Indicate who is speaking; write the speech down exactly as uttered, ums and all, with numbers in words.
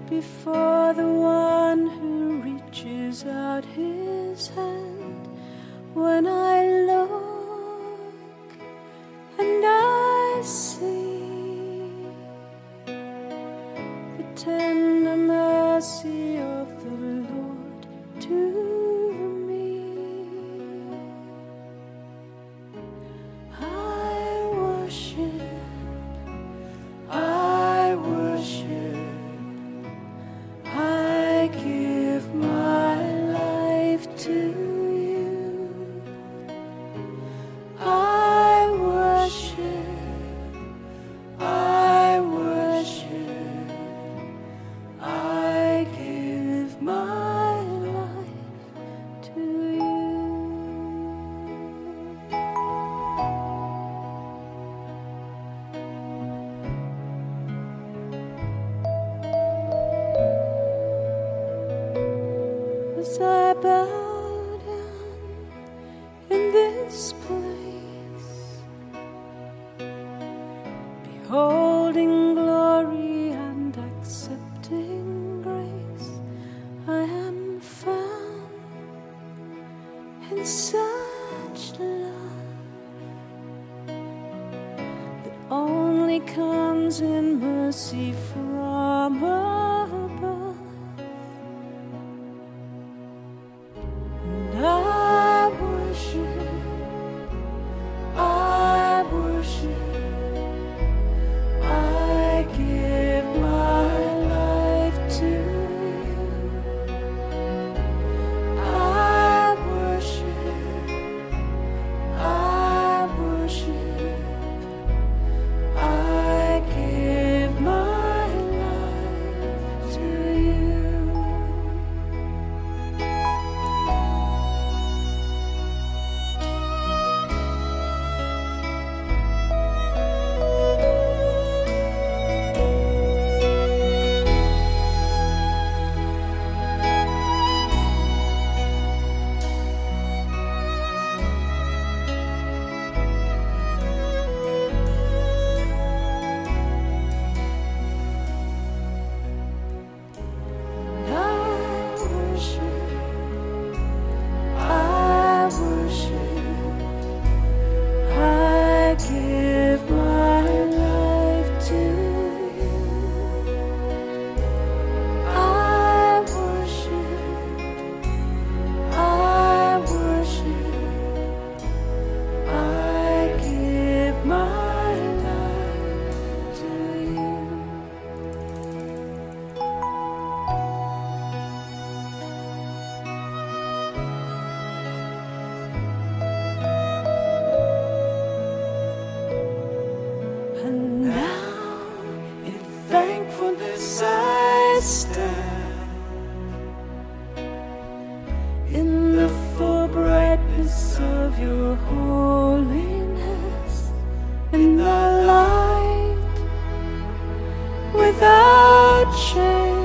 Speaker 1: before the one who reaches out his hand. When I look and I see the tender mercy of the Lord to me, I worship, I worship, I give my life to you. I worship, I worship, I give my life to you. As I bow down in this place, beholding glory and accepting grace, I am found in such love that only comes in mercy from above. And I worship, I worship, I give my life to you. I worship, I worship, I give my life to you. And now in thankfulness I stand in the full brightness of your holiness, in the light without shame.